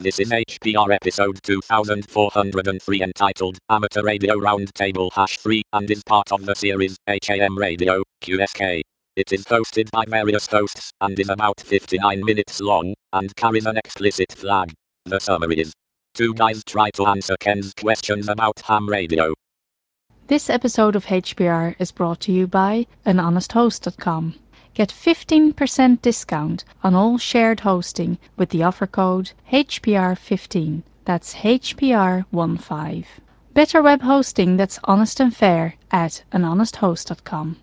This is HPR episode 2403 entitled Amateur Radio Roundtable #3 and is part of the series HAM Radio QSK. It is hosted by various hosts and is about 59 minutes long and carries an explicit flag. The summary is: two guys try to answer Ken's questions about ham radio. This episode of HPR is brought to you by anhonesthost.com. Get 15% discount on all shared hosting with the offer code HPR15. That's HPR15. Better web hosting that's honest and fair at anhonesthost.com.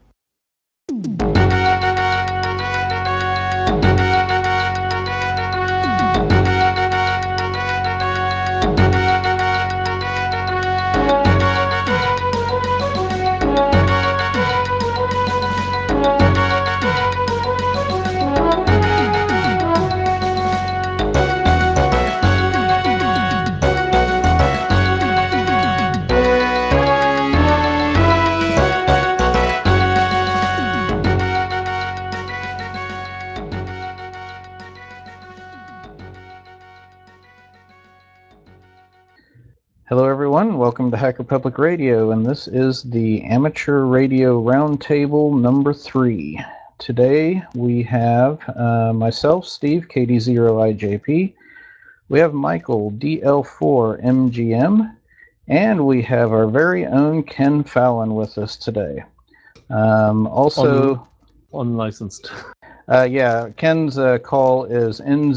Hello everyone, welcome to Hacker Public Radio, and this is the Amateur Radio Roundtable number 3. Today we have myself, Steve, KD0IJP, we have Michael, DL4MGM, and we have our very own Ken Fallon with us today. Unlicensed. Yeah, Ken's call is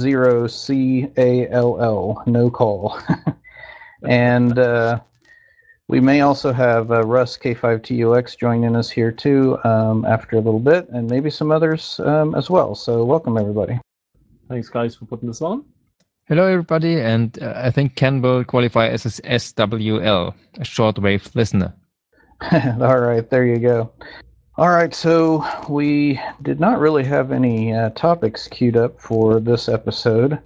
N0CALL, no call. And we may also have Russ K5TUX joining us here too after a little bit, and maybe some others as well. So welcome everybody. Thanks guys for putting this on. Hello everybody, and I think Ken will qualify as a SWL, a shortwave listener. All right, there you go. All right, so we did not really have any topics queued up for this episode.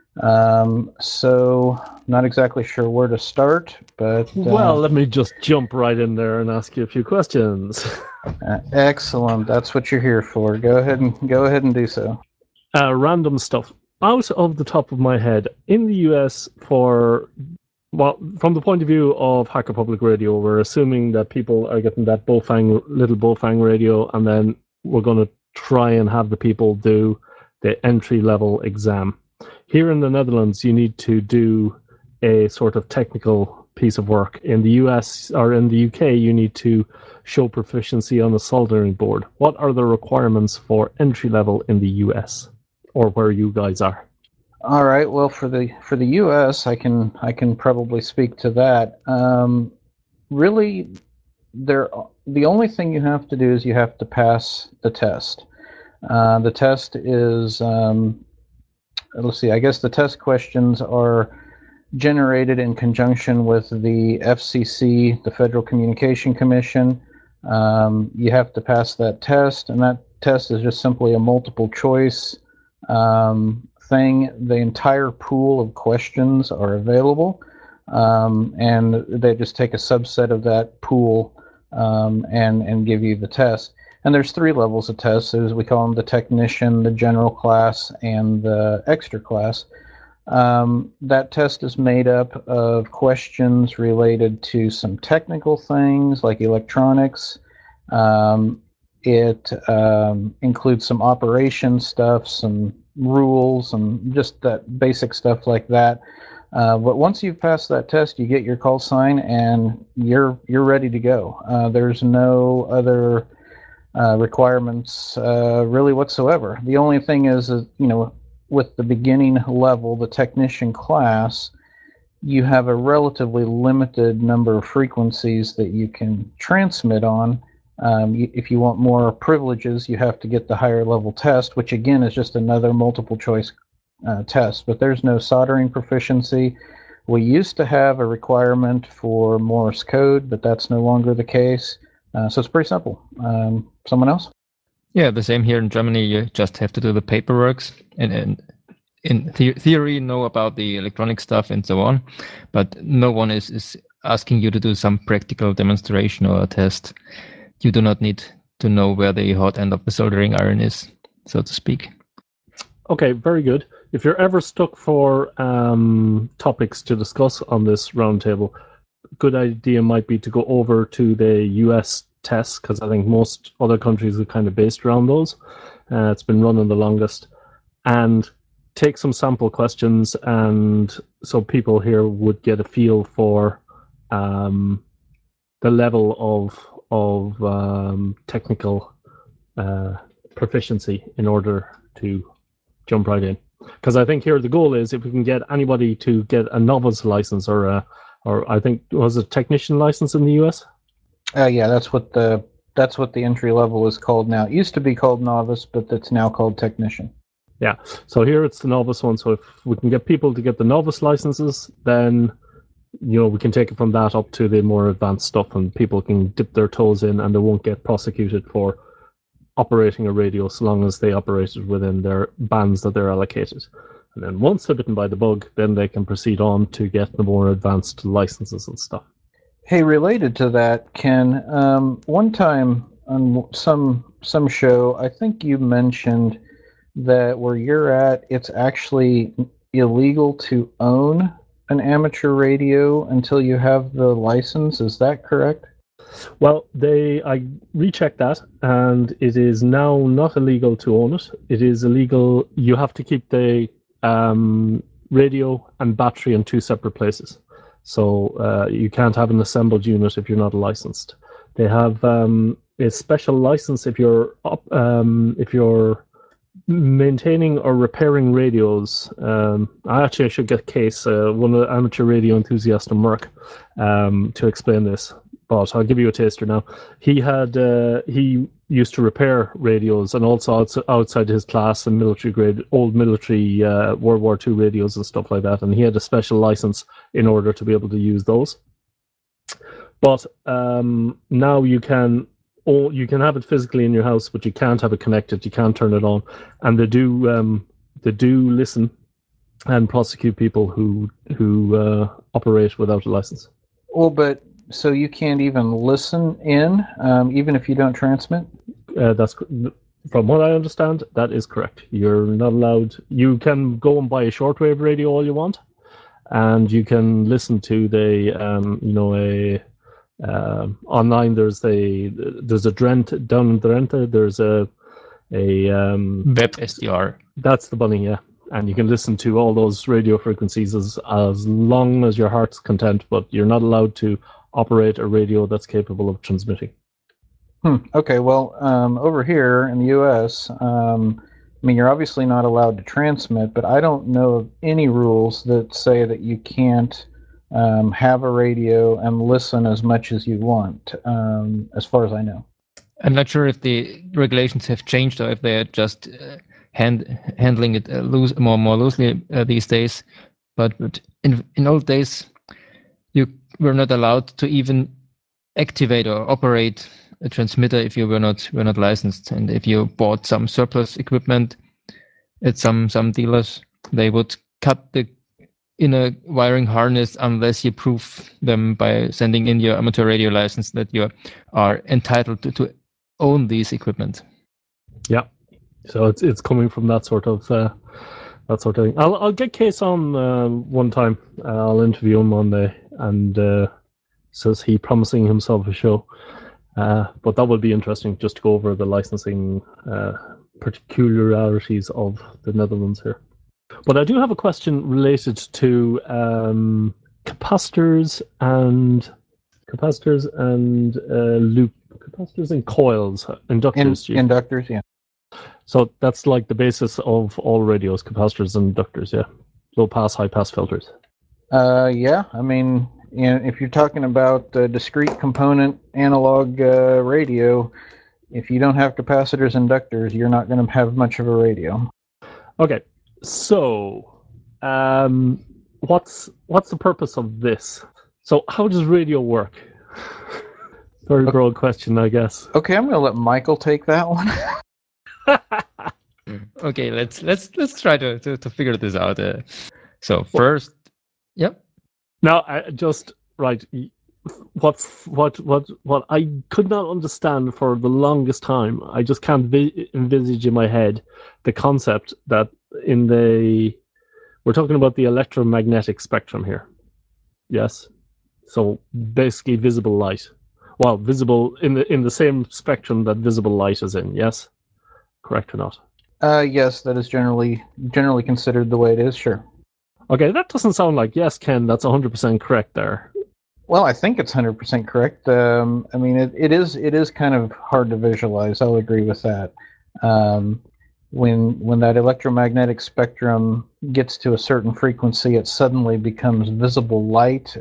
So not exactly sure where to start, but well, let me just jump right in there and ask you a few questions. Excellent. That's what you're here for. Go ahead and do so. Random stuff out of the top of my head in the US. From the point of view of Hacker Public Radio, we're assuming that people are getting that little Bofang radio, and then we're going to try and have the people do the entry level exam. Here in the Netherlands, you need to do a sort of technical piece of work. In the US or in the UK, you need to show proficiency on a soldering board. What are the requirements for entry level in the US, or where you guys are? All right. Well, for the US, I can probably speak to that. Really, the only thing you have to do is you have to pass the test. The test is. Let's see, I guess the test questions are generated in conjunction with the FCC, the Federal Communication Commission. You have to pass that test, and that test is just simply a multiple choice thing. The entire pool of questions are available, and they just take a subset of that pool and give you the test. And there's 3 levels of tests. We call them the technician, the general class, and the extra class. That test is made up of questions related to some technical things like electronics. It includes some operation stuff, some rules, and just that basic stuff like that. But once you've passed that test, you get your call sign, and you're ready to go. There's no other requirements really whatsoever. The only thing is, with the beginning level, the technician class, you have a relatively limited number of frequencies that you can transmit on. If you want more privileges, you have to get the higher level test, which again is just another multiple choice test. But there's no soldering proficiency. We used to have a requirement for Morse code, but that's no longer the case. So it's pretty simple. Someone else? Yeah, the same here in Germany. You just have to do the paperwork and in theory know about the electronic stuff and so on, but no one is asking you to do some practical demonstration or a test. You do not need to know where the hot end of the soldering iron is, so to speak. Okay, very good. if you're ever stuck for topics to discuss on this roundtable, good idea might be to go over to the US tests, because I think most other countries are kind of based around those. It's been running the longest, and take some sample questions, and so people here would get a feel for the level of technical proficiency in order to jump right in. Because I think here the goal is if we can get anybody to get a novice license or I think was a technician license in the US. Yeah, that's what the entry level is called now. It used to be called novice, but it's now called technician. Yeah, so here it's the novice one. So if we can get people to get the novice licenses, then we can take it from that up to the more advanced stuff, and people can dip their toes in, and they won't get prosecuted for operating a radio so long as they operate it within their bands that they're allocated. And then once they're bitten by the bug, then they can proceed on to get the more advanced licenses and stuff. Hey, related to that, Ken, one time on some show, I think you mentioned that where you're at, it's actually illegal to own an amateur radio until you have the license. Is that correct? Well, I rechecked that, and it is now not illegal to own it. It is illegal. You have to keep the radio and battery in two separate places. So you can't have an assembled unit if you're not licensed. They have a special license if you're maintaining or repairing radios. I should get Case, one of the amateur radio enthusiasts in Merck, to explain this. But I'll give you a taster now. He used to repair radios, and also outside his class and military grade, old military World War II radios and stuff like that. And he had a special license in order to be able to use those. But now you can have it physically in your house, but you can't have it connected. You can't turn it on, and they do listen and prosecute people who operate without a license. Well, but so you can't even listen in, even if you don't transmit? That's from what I understand. That is correct. You're not allowed. You can go and buy a shortwave radio all you want, and you can listen to the online. There's a Drenthe down in Drenthe. There's a Web SDR. That's the bunny, yeah. And you can listen to all those radio frequencies as long as your heart's content, but you're not allowed to operate a radio that's capable of transmitting. Okay, well, over here in the U.S., you're obviously not allowed to transmit, but I don't know of any rules that say that you can't have a radio and listen as much as you want, as far as I know. I'm not sure if the regulations have changed or if they're just handling it more loosely these days. But in old days, you were not allowed to even activate or operate a transmitter if you were not licensed. And if you bought some surplus equipment at some dealers, they would cut the inner wiring harness unless you prove them by sending in your amateur radio license that you are entitled to own these equipment. Yeah, so it's coming from that sort of thing. I'll get Case on one time. I'll interview him Monday, and says he promising himself a show. But that would be interesting, just to go over the licensing particularities of the Netherlands here. But I do have a question related to capacitors and loop capacitors and coils, inductors. Inductors, yeah. So that's like the basis of all radios, capacitors and inductors, yeah. Low pass, high pass filters. Yeah. If you're talking about discrete component analog radio, if you don't have capacitors and inductors, you're not going to have much of a radio. Okay, so what's the purpose of this? So how does radio work? Very broad question, I guess. Okay, I'm going to let Michael take that one. Okay, let's try to figure this out. So first, yep. Now, just right. What I could not understand for the longest time. I just can't envisage in my head the concept that in the We're talking about the electromagnetic spectrum here. Yes. So basically visible light. Well, visible in the same spectrum that visible light is in, yes? Correct or not? Yes, that is generally considered the way it is, sure. Okay, that doesn't sound like yes, Ken, that's 100% correct there. Well, I think it's 100% correct. I mean, it is kind of hard to visualize. I'll agree with that. When that electromagnetic spectrum gets to a certain frequency, it suddenly becomes visible light.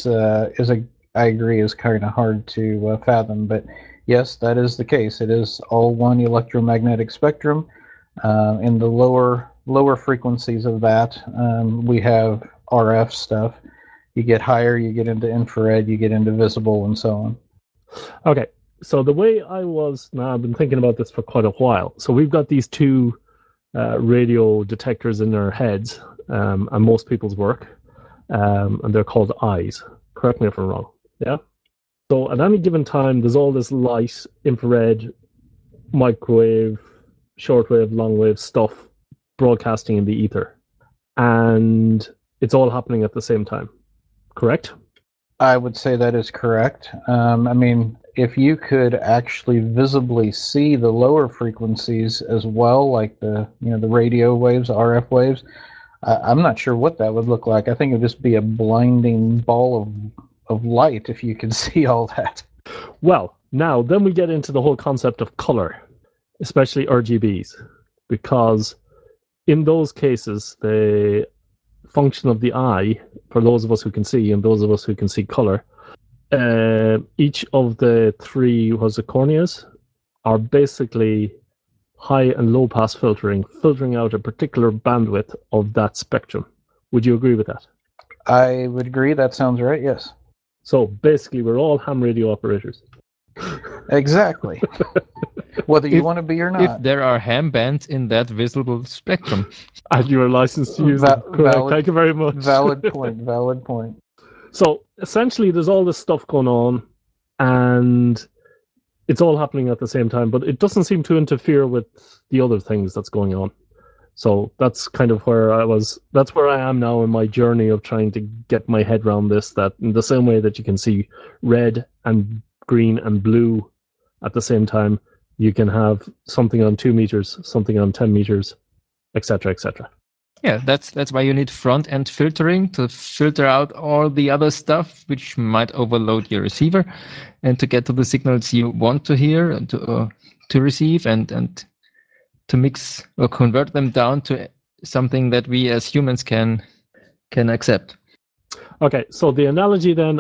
I agree, is kind of hard to fathom. But yes, that is the case. It is all one electromagnetic spectrum. In the lower frequencies of that, we have RF stuff. You get higher, you get into infrared, you get into visible, and so on. Okay, so the way I've been thinking about this for quite a while. So we've got these two radio detectors in our heads, and most people's work, and they're called eyes. Correct me if I'm wrong. Yeah. So at any given time, there's all this light, infrared, microwave, shortwave, longwave stuff broadcasting in the ether, and it's all happening at the same time. Correct? I would say that is correct. I mean, if you could actually visibly see the lower frequencies as well, like the radio waves, RF waves, I'm not sure what that would look like. I think it would just be a blinding ball of light if you could see all that. Well, now then we get into the whole concept of color, especially RGBs, because in those cases, the function of the eye, for those of us who can see and those of us who can see color, each of the three corneas are basically high and low pass filtering out a particular bandwidth of that spectrum. Would you agree with that? I would agree. That sounds right. Yes. So basically, we're all ham radio operators. Exactly. Whether you want to be or not. If there are ham bands in that visible spectrum. And you are licensed to use them. Correct. Thank you very much. Valid point. So essentially, there's all this stuff going on, and it's all happening at the same time, but it doesn't seem to interfere with the other things that's going on. So that's kind of where that's where I am now in my journey of trying to get my head around this, that in the same way that you can see red and green and blue at the same time, you can have something on 2 meters, something on 10 meters, etc., etc. Yeah, that's why you need front-end filtering to filter out all the other stuff which might overload your receiver, and to get to the signals you want to hear and to receive, and to mix or convert them down to something that we as humans can accept. Okay, so the analogy then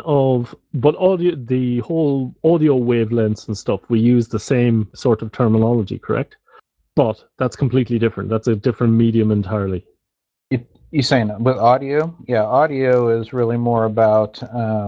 the whole audio wavelengths and stuff, we use the same sort of terminology, correct? But that's completely different. That's a different medium entirely. You saying with audio? Yeah, audio is really more about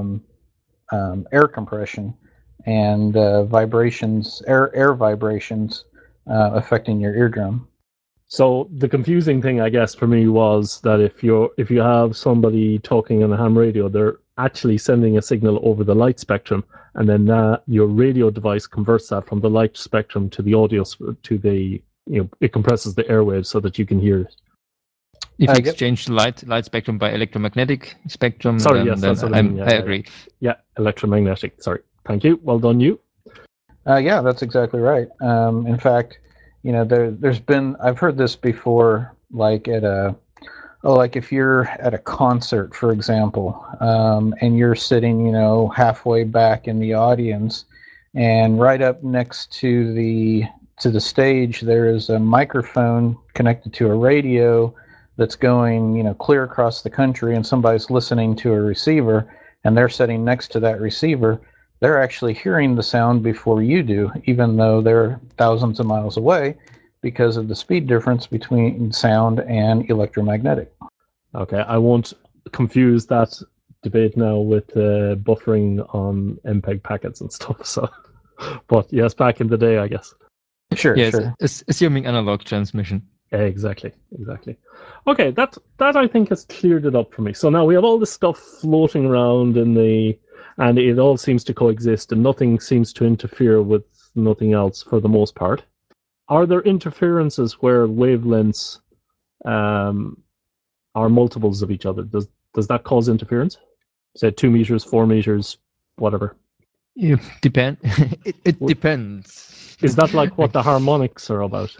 air compression and vibrations, air vibrations affecting your eardrum. So the confusing thing, I guess, for me was that if you have somebody talking on a ham radio, they're actually sending a signal over the light spectrum, and then your radio device converts that from the light spectrum to the audio to the it compresses the airwaves so that you can hear it. If you exchange the light spectrum by electromagnetic spectrum, that's what I mean. I agree. Yeah, electromagnetic. Sorry. Thank you. Well done, you. Yeah, that's exactly right. In fact, there's been, I've heard this before, like like if you're at a concert, for example, and you're sitting, halfway back in the audience, and right up next to the stage, there is a microphone connected to a radio that's going, clear across the country, and somebody's listening to a receiver, and they're sitting next to that receiver. They're actually hearing the sound before you do, even though they're thousands of miles away, because of the speed difference between sound and electromagnetic. Okay, I won't confuse that debate now with buffering on MPEG packets and stuff. So, but yes, back in the day, I guess. Sure. Assuming analog transmission. Exactly. Okay, that I think has cleared it up for me. So now we have all this stuff floating around and it all seems to coexist, and nothing seems to interfere with nothing else for the most part. Are there interferences where wavelengths are multiples of each other, does that cause interference? Say 2 meters, 4 meters, whatever. It depend. It depends. Is that like what the harmonics are about?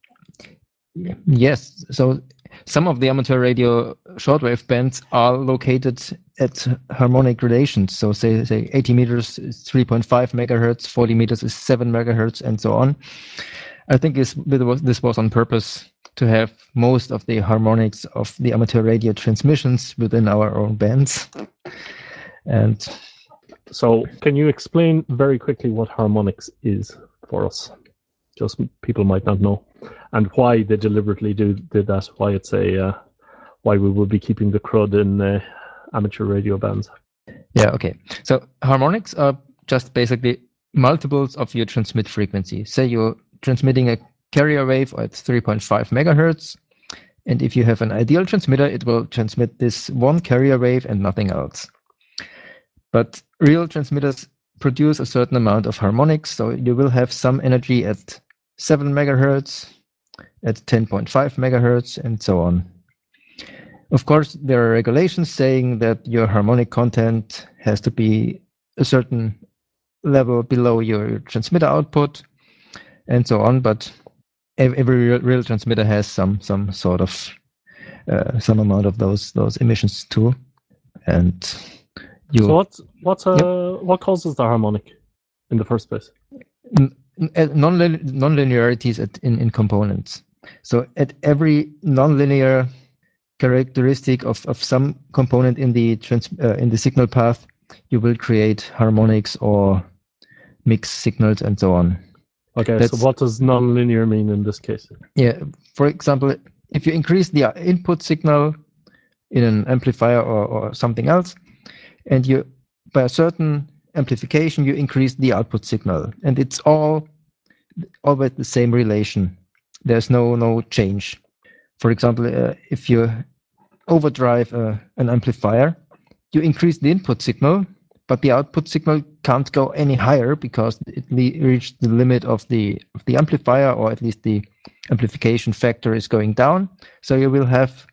Yes. So some of the amateur radio shortwave bands are located at harmonic gradations. So say 80 meters is 3.5 megahertz, 40 meters is 7 megahertz, and so on. I think this was on purpose to have most of the harmonics of the amateur radio transmissions within our own bands. And so, can you explain very quickly what harmonics is for us? Just people might not know, and why they deliberately did that. Why it's why we will be keeping the crud in amateur radio bands. Yeah. Okay. So harmonics are just basically multiples of your transmit frequency. Say you're transmitting a carrier wave at 3.5 megahertz, and if you have an ideal transmitter, it will transmit this one carrier wave and nothing else. But real transmitters produce a certain amount of harmonics, so you will have some energy at 7 megahertz, at 10.5 megahertz, and so on. Of course, there are regulations saying that your harmonic content has to be a certain level below your transmitter output, and so on. But every real transmitter has some sort of some amount of those emissions too. And so what causes the harmonic in the first place? Non-linearities in components. So at every non-linear characteristic of some component in the signal path, you will create harmonics or mixed signals and so on. Okay, so what does non-linear mean in this case? Yeah, for example, if you increase the input signal in an amplifier or something else, and you by a certain amplification you increase the output signal, and it's always the same relation. There's no change. For example, if you overdrive an amplifier, you increase the input signal, but the output signal can't go any higher because it reached the limit of the amplifier, or at least the amplification factor is going down. So you will have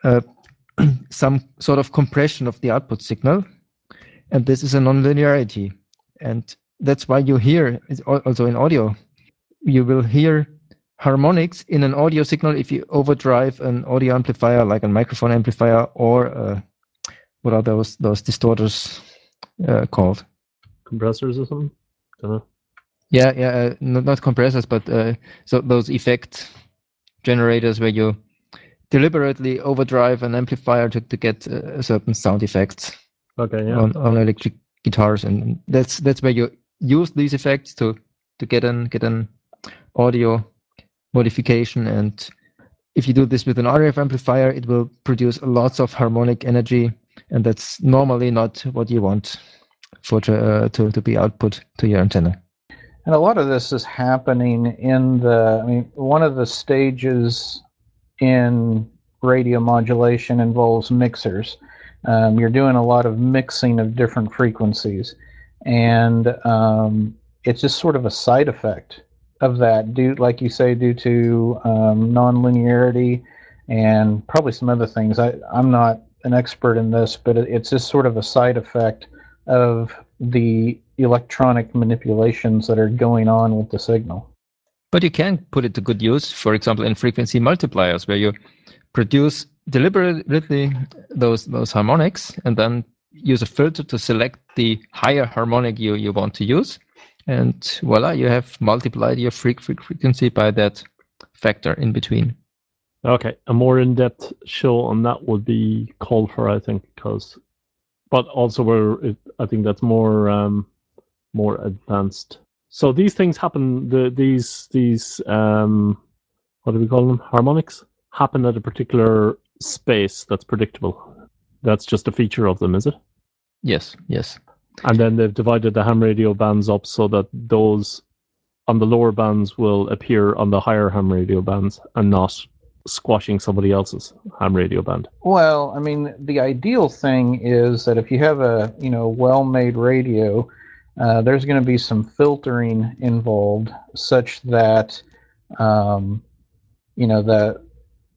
some sort of compression of the output signal, and this is a nonlinearity. And that's why you hear, also in audio, you will hear harmonics in an audio signal if you overdrive an audio amplifier, like a microphone amplifier, or what are those distorters called? Compressors or something? Don't know. Yeah, not compressors, but so those effect generators where you deliberately overdrive an amplifier to get a certain sound effects. Okay, yeah. On electric guitars, and that's where you use these effects to get an audio modification. And if you do this with an RF amplifier, it will produce lots of harmonic energy, and that's normally not what you want for to be output to your antenna. And a lot of this is happening in one of the stages in radio modulation involves mixers. You're doing a lot of mixing of different frequencies, and it's just sort of a side effect of that, like you say, due to non-linearity and probably some other things. I'm not an expert in this, but it's just sort of a side effect of the electronic manipulations that are going on with the signal. But you can put it to good use, for example, in frequency multipliers, where you produce deliberately those harmonics and then use a filter to select the higher harmonic you want to use. And voila, you have multiplied your frequency by that factor in between. Okay, a more in-depth show on that would be called for, I think, but also I think that's more advanced. So these things happen. These what do we call them? Harmonics happen at a particular space that's predictable. That's just a feature of them, is it? Yes. And then they've divided the ham radio bands up so that those on the lower bands will appear on the higher ham radio bands and not squashing somebody else's ham radio band. Well, I mean, the ideal thing is that if you have a well-made radio, there's going to be some filtering involved, such that that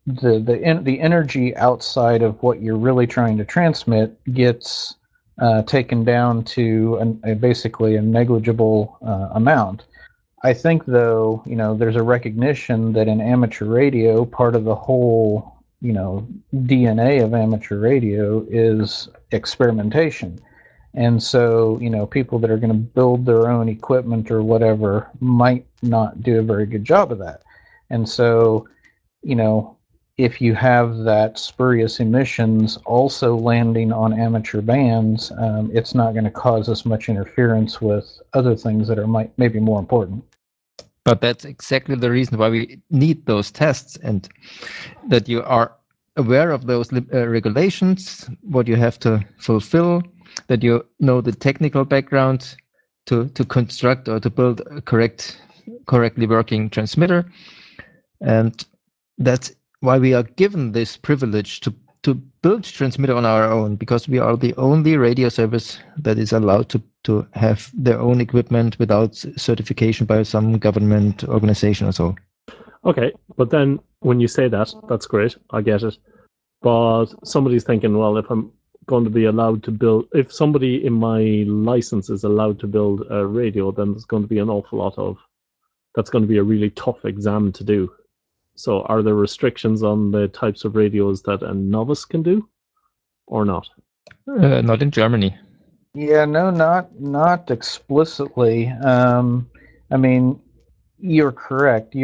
the energy outside of what you're really trying to transmit gets taken down to basically a negligible amount. I think, though, there's a recognition that in amateur radio, part of the whole, DNA of amateur radio is experimentation. And so, people that are going to build their own equipment or whatever might not do a very good job of that. And so, if you have that spurious emissions also landing on amateur bands, it's not going to cause as much interference with other things that are maybe more important. But that's exactly the reason why we need those tests, and that you are aware of those regulations, what you have to fulfill, that you know the technical background to construct or to build a correctly working transmitter. And that's why we are given this privilege to build transmitter on our own, because we are the only radio service that is allowed to have their own equipment without certification by some government organization or so. Okay, but then when you say that, that's great. I get it. But somebody's thinking, well, if I'm going to be allowed to build, if somebody in my license is allowed to build a radio, then there's going to be an awful lot of, that's going to be a really tough exam to do. So are there restrictions on the types of radios that a novice can do or not? Not in Germany. Yeah, no, not explicitly. I mean, you're correct.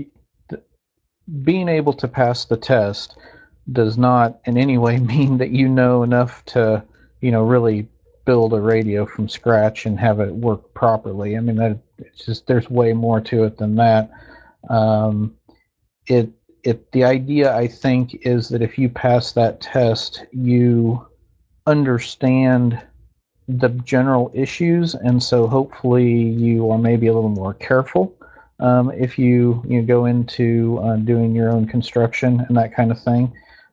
Being able to pass the test does not in any way mean that you know enough to, really build a radio from scratch and have it work properly. I mean, it's just, there's way more to it than that. The idea, I think, is that if you pass that test, you understand the general issues, and so hopefully you are maybe a little more careful if you go into doing your own construction and that kind of thing.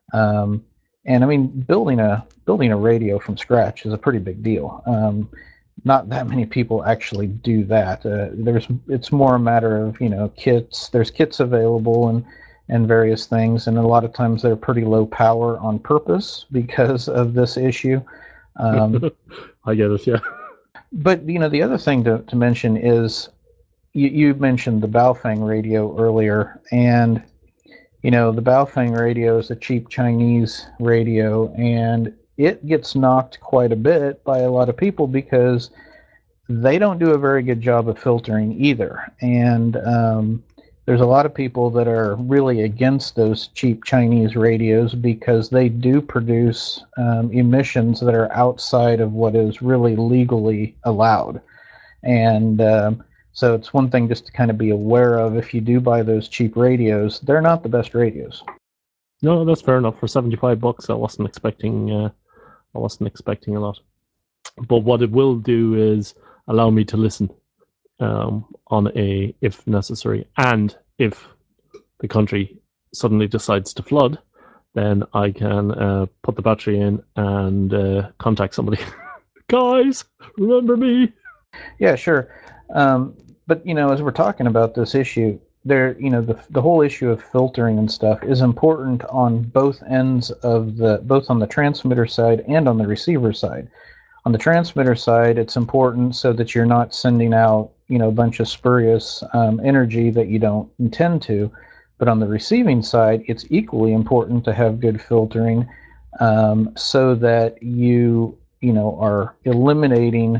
And I mean, building a radio from scratch is a pretty big deal. Not that many people actually do that. It's more a matter of kits. There's kits available and various things, and a lot of times they're pretty low power on purpose because of this issue. I get it, yeah. But the other thing to mention is you mentioned the Baofeng radio earlier, and the Baofeng radio is a cheap Chinese radio, and it gets knocked quite a bit by a lot of people because they don't do a very good job of filtering either. And there's a lot of people that are really against those cheap Chinese radios because they do produce emissions that are outside of what is really legally allowed. And so it's one thing just to kind of be aware of. If you do buy those cheap radios, they're not the best radios. No, that's fair enough. For $75, I wasn't expecting a lot. But what it will do is allow me to listen on if necessary, and if the country suddenly decides to flood, then I can put the battery in and contact somebody. Guys, remember me? Yeah, sure. But as we're talking about this issue, the whole issue of filtering and stuff is important on both ends of both on the transmitter side and on the receiver side. On the transmitter side, it's important so that you're not sending out a bunch of spurious energy that you don't intend to. But on the receiving side, it's equally important to have good filtering so that you are eliminating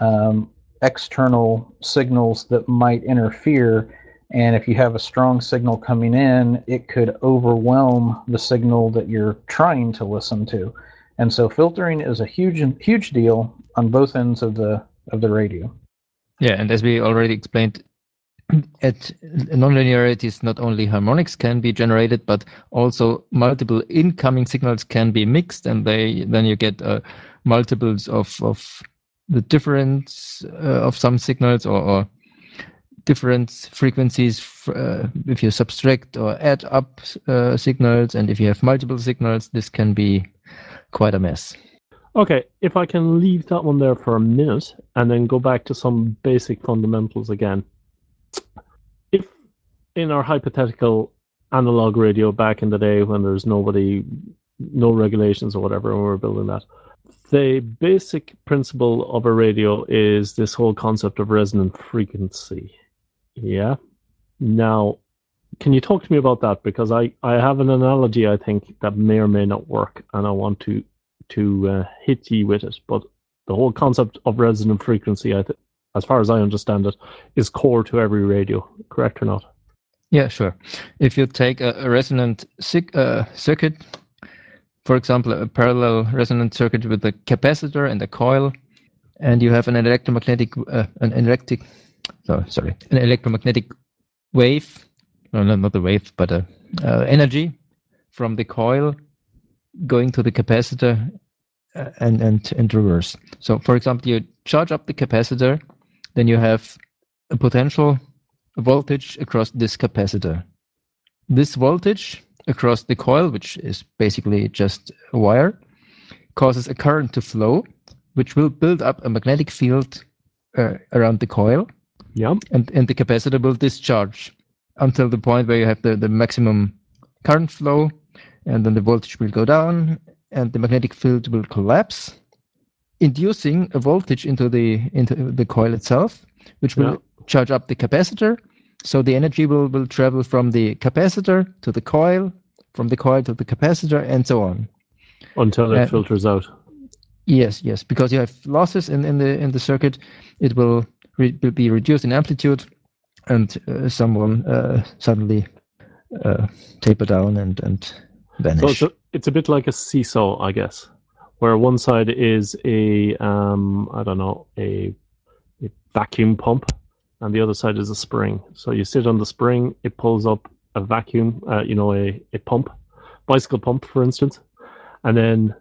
external signals that might interfere. And if you have a strong signal coming in, it could overwhelm the signal that you're trying to listen to. And so filtering is a huge deal on both ends of the radio. Yeah, and as we already explained, at nonlinearities, not only harmonics can be generated, but also multiple incoming signals can be mixed, and then you get multiples of the difference of some signals or different frequencies if you subtract or add up signals, and if you have multiple signals, this can be quite a mess. Okay, if I can leave that one there for a minute and then go back to some basic fundamentals again. If in our hypothetical analog radio back in the day when there's no regulations or whatever when we were building that. The basic principle of a radio is this whole concept of resonant frequency. Yeah. Now, can you talk to me about that? Because I have an analogy I think that may or may not work, and I want to hit you with it. But the whole concept of resonant frequency, as far as I understand it, is core to every radio. Correct or not? Yeah, sure. If you take a resonant circuit, for example, a parallel resonant circuit with a capacitor and a coil, and you have an electromagnetic wave, no, not a wave, but energy from the coil going to the capacitor and reverse. So, for example, you charge up the capacitor, then you have a potential voltage across this capacitor. This voltage across the coil, which is basically just a wire, causes a current to flow, which will build up a magnetic field around the coil. Yeah. And the capacitor will discharge until the point where you have the maximum current flow, and then the voltage will go down, and the magnetic field will collapse, inducing a voltage into the coil itself, which will charge up the capacitor. So the energy will travel from the capacitor to the coil, from the coil to the capacitor, and so on. Until it filters out. Yes, because you have losses in the circuit, it will be reduced in amplitude, and someone suddenly taper down and vanish. So it's a bit like a seesaw, I guess, where one side is a vacuum pump, and the other side is a spring. So you sit on the spring, it pulls up a vacuum, a pump, bicycle pump, for instance, and then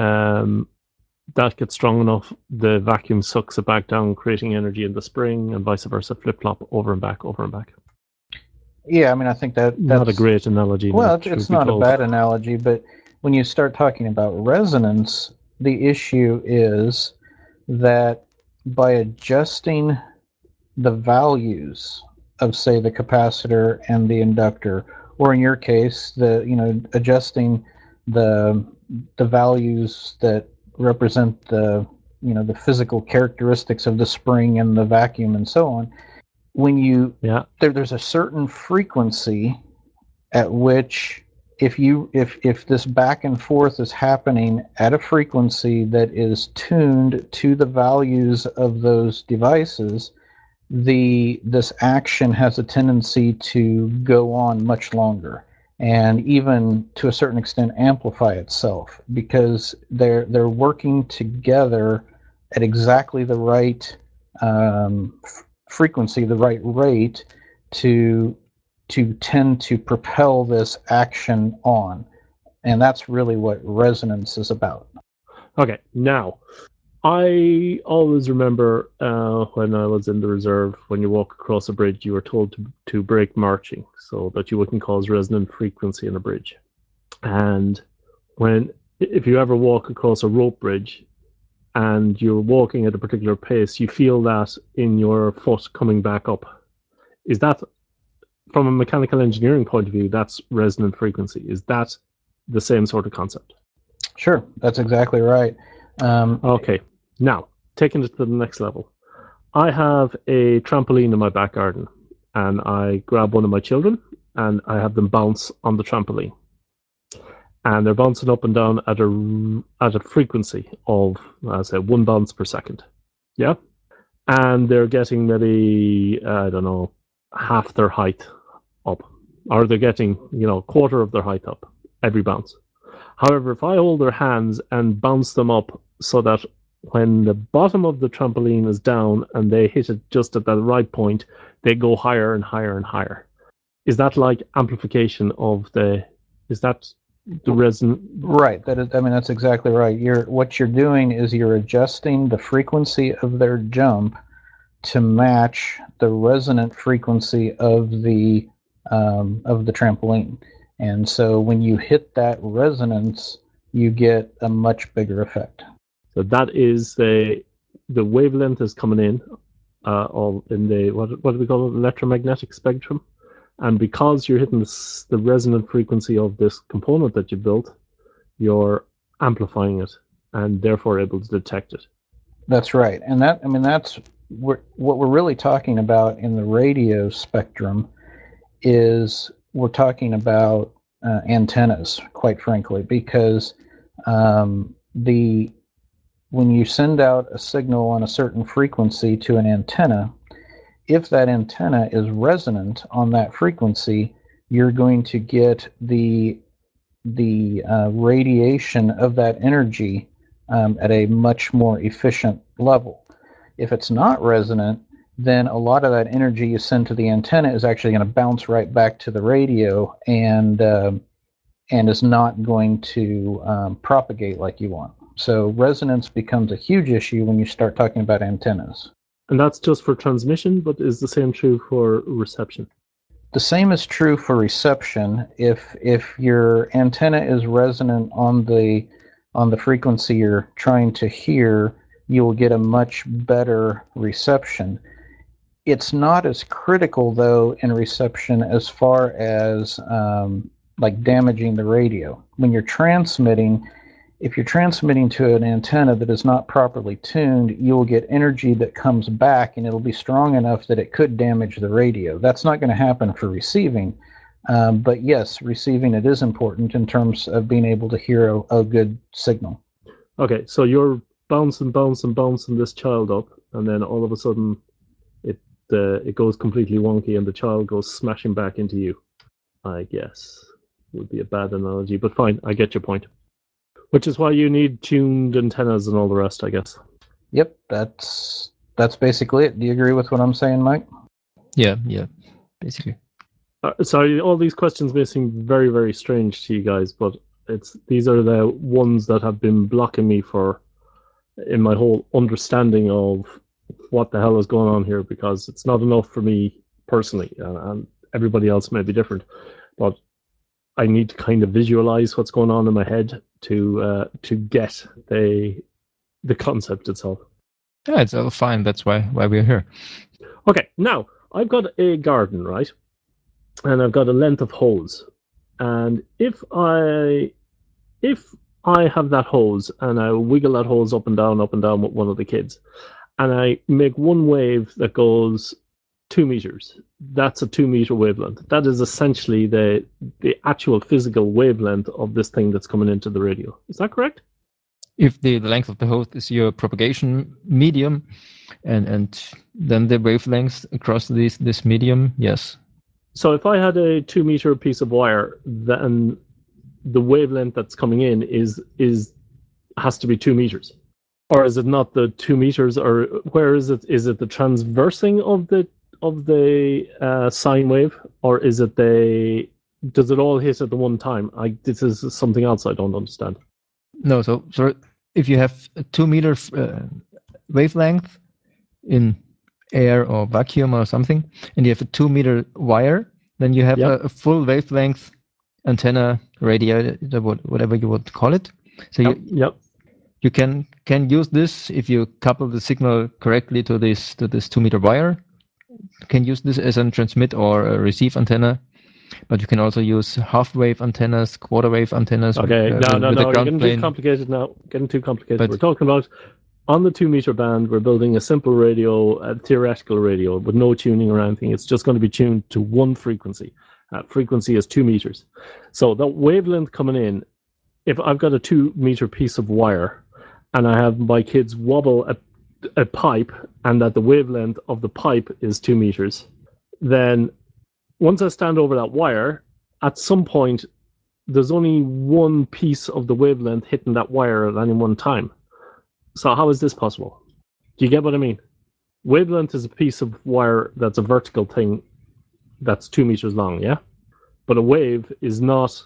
that gets strong enough, the vacuum sucks it back down, creating energy in the spring, and vice versa, flip-flop, over and back, over and back. Yeah, I mean, I think that's not a great analogy. Well, it's not a bad analogy, but when you start talking about resonance, the issue is that by adjusting the values of, say, the capacitor and the inductor, or in your case, adjusting the values that represent the physical characteristics of the spring and the vacuum and so on, when there's a certain frequency at which if this back and forth is happening at a frequency that is tuned to the values of those devices, this action has a tendency to go on much longer and even to a certain extent amplify itself, because they're working together at exactly the right frequency, the right rate to tend to propel this action on. And that's really what resonance is about. Okay, now, I always remember when I was in the reserve, when you walk across a bridge, you were told to break marching so that you wouldn't cause resonant frequency in a bridge. And if you ever walk across a rope bridge and you're walking at a particular pace, you feel that in your foot coming back up. Is that, from a mechanical engineering point of view, that's resonant frequency? Is that the same sort of concept? Sure, that's exactly right. Okay, now, taking it to the next level. I have a trampoline in my back garden, and I grab one of my children, and I have them bounce on the trampoline. And they're bouncing up and down at a frequency of, let's say, 1 bounce per second. Yeah? And they're getting maybe, half their height up. Or they're getting, quarter of their height up every bounce. However, if I hold their hands and bounce them up so that when the bottom of the trampoline is down and they hit it just at the right point, they go higher and higher and higher. Is that like amplification of is that the resonant? Right. That's exactly right. What you're doing is you're adjusting the frequency of their jump to match the resonant frequency of the trampoline. And so when you hit that resonance, you get a much bigger effect. So that is the wavelength is coming in the what do we call it, electromagnetic spectrum, And because you're hitting the resonant frequency of this component that you built, you're amplifying it and therefore able to detect it. That's right. And that's what we're really talking about in the radio spectrum is we're talking about antennas, quite frankly, because when you send out a signal on a certain frequency to an antenna, if that antenna is resonant on that frequency, you're going to get the radiation of that energy at a much more efficient level. If it's not resonant, then a lot of that energy you send to the antenna is actually going to bounce right back to the radio and is not going to propagate like you want. So resonance becomes a huge issue when you start talking about antennas. And that's just for transmission, but is the same true for reception? The same is true for reception. If your antenna is resonant on the frequency you're trying to hear, you will get a much better reception. It's not as critical, though, in reception as far as like damaging the radio. When you're transmitting, if you're transmitting to an antenna that is not properly tuned, you will get energy that comes back, and it'll be strong enough that it could damage the radio. That's not going to happen for receiving. But yes, receiving, it is important in terms of being able to hear a good signal. Okay, so you're bouncing this child up, and then all of a sudden it goes completely wonky and the child goes smashing back into you, I guess. Would be a bad analogy, but fine, I get your point. Which is why you need tuned antennas and all the rest, I guess. Yep, that's basically it. Do you agree with what I'm saying, Mike? Yeah, basically. Sorry, all these questions may seem very, very strange to you guys, but these are the ones that have been blocking me in my whole understanding of what the hell is going on here, because it's not enough for me personally, and everybody else may be different, but I need to kind of visualize what's going on in my head to get the concept itself. Yeah, it's all fine. That's why we're here. Okay, now I've got a garden, right? And I've got a length of hose. And if I have that hose and I wiggle that hose up and down with one of the kids, and I make one wave that goes 2 meters, that's a 2 meter wavelength. That is essentially the actual physical wavelength of this thing that's coming into the radio. Is that correct? If the length of the hose is your propagation medium, and then the wavelength across this medium, yes. So if I had a 2 meter piece of wire, then the wavelength that's coming in has to be 2 meters. Or is it not the 2 meters, or where is it? Is it the transversing of the sine wave, or is it does it all hit at the one time? This is something else I don't understand. No, so if you have a 2 meter wavelength in air or vacuum or something, and you have a 2 meter wire, then you have a full wavelength antenna, radio, whatever you would call it. So you can use this if you couple the signal correctly to this 2 meter wire. You can use this as a transmit or a receive antenna, but you can also use half wave antennas, quarter wave antennas. Okay, no, you're getting too complicated now. Getting too complicated. But we're talking about on the 2 meter band, we're building a simple radio, a theoretical radio with no tuning or anything. It's just going to be tuned to one frequency. That frequency is 2 meters. So the wavelength coming in, if I've got a 2 meter piece of wire and I have my kids wobble a pipe and that the wavelength of the pipe is 2 meters, then once I stand over that wire, at some point, there's only one piece of the wavelength hitting that wire at any one time. So how is this possible? Do you get what I mean? Wavelength is a piece of wire that's a vertical thing that's 2 meters long, yeah? But a wave is not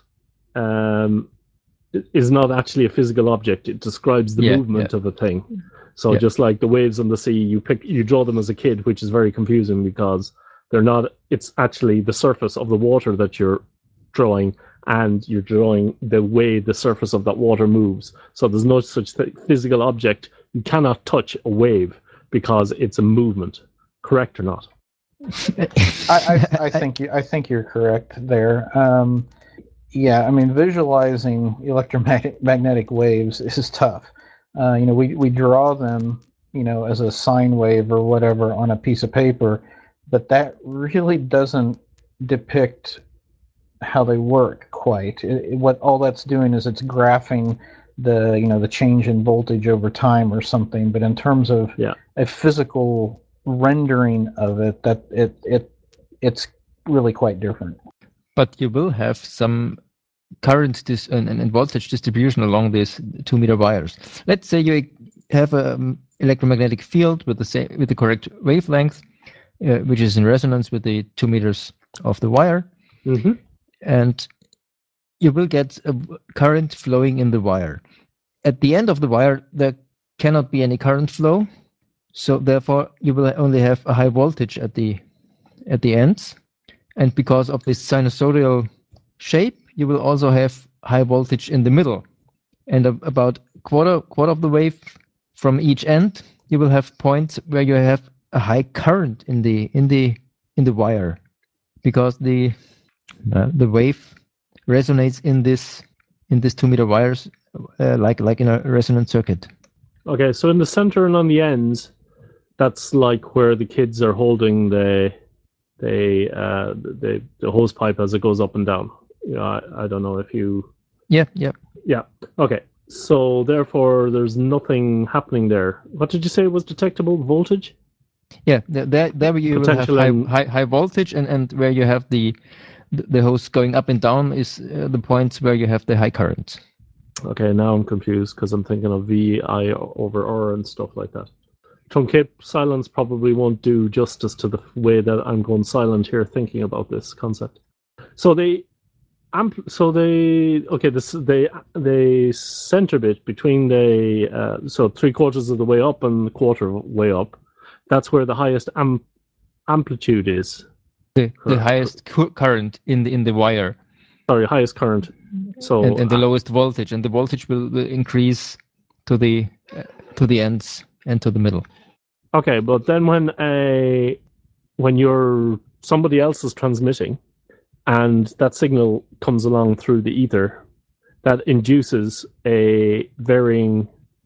actually a physical object. It describes the movement of a thing. So just like the waves on the sea, you draw them as a kid, which is very confusing because they're not. It's actually the surface of the water that you're drawing, and you're drawing the way the surface of that water moves. So there's no such physical object. You cannot touch a wave because it's a movement. Correct or not? I think you're correct there. Yeah, I mean, visualizing electromagnetic waves is tough. We draw them, as a sine wave or whatever on a piece of paper, but that really doesn't depict how they work quite. What all that's doing is it's graphing the change in voltage over time or something. But in terms of a physical rendering of it, it's really quite different. But you will have some current and voltage distribution along these 2-meter wires. Let's say you have an electromagnetic field with the correct wavelength, which is in resonance with the 2 meters of the wire, and you will get a current flowing in the wire. At the end of the wire, there cannot be any current flow, so therefore you will only have a high voltage at the ends, and because of this sinusoidal shape, you will also have high voltage in the middle, and about quarter of the wave from each end, you will have points where you have a high current in the wire, because the wave resonates in this 2-meter wires like in a resonant circuit. Okay, so in the center and on the ends, that's like where the kids are holding the hose pipe as it goes up and down. I don't know if you. Yeah. Okay, so therefore there's nothing happening there. What did you say was detectable voltage? Yeah, there you will have high voltage, and where you have the hose going up and down is the points where you have the high current. Okay, now I'm confused because I'm thinking of VI over R and stuff like that. Truncate silence probably won't do justice to the way that I'm going silent here thinking about this concept. So the center bit between the so 3/4 of the way up and the quarter way up, that's where the highest amplitude is. The highest current in the wire. Sorry, highest current. So and the lowest voltage, and the voltage will increase to the ends and to the middle. Okay, but then when somebody else is transmitting, and that signal comes along through the ether, that induces a varying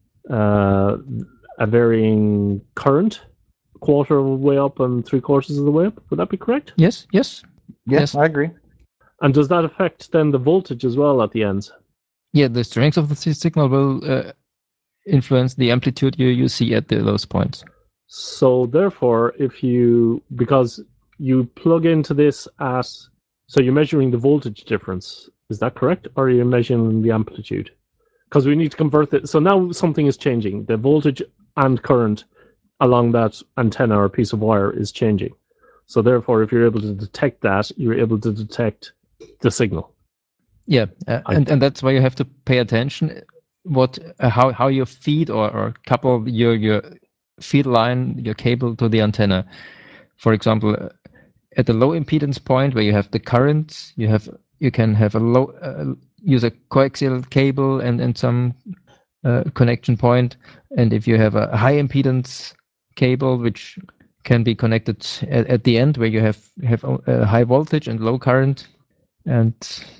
current, quarter of the way up and 3/4 of the way up. Would that be correct? Yes. Yes, I agree. And does that affect then the voltage as well at the ends? Yeah, the strength of the signal will influence the amplitude you see at those points. So therefore, because you plug into this so you're measuring the voltage difference, is that correct? Or are you measuring the amplitude? Because we need to convert it. So now something is changing. The voltage and current along that antenna or piece of wire is changing. So therefore, if you're able to detect that, you're able to detect the signal. Yeah, and that's why you have to pay attention how you feed or couple your feed line, your cable to the antenna. For example, at the low impedance point where you have the current, you can have a low use a coaxial cable and some connection point, and if you have a high impedance cable which can be connected at the end where you have high voltage and low current, and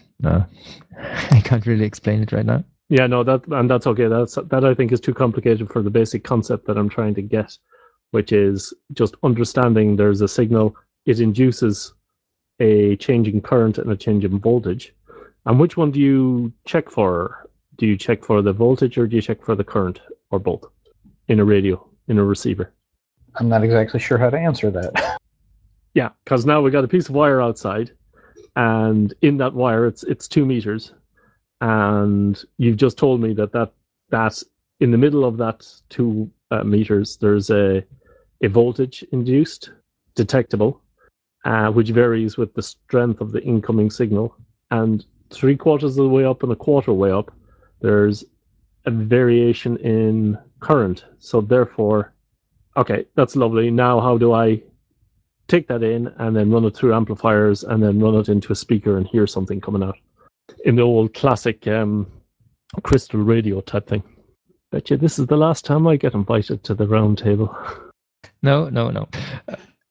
I can't really explain it right now. Yeah, no, that's okay. That I think is too complicated for the basic concept that I'm trying to get, which is just understanding there's a signal, it induces a change in current and a change in voltage. And which one do you check for? Do you check for the voltage or do you check for the current, or both, in a radio, in a receiver? I'm not exactly sure how to answer that. Yeah, because now we got a piece of wire outside, and in that wire it's 2 meters, and you've just told me that in the middle of that 2 meters there's a voltage induced, detectable, which varies with the strength of the incoming signal, and 3/4 of the way up and a quarter way up there's a variation in current. So therefore, okay, that's lovely. Now how do I take that in and then run it through amplifiers and then run it into a speaker and hear something coming out in the old classic crystal radio type thing? Bet you this is the last time I get invited to the round table. No.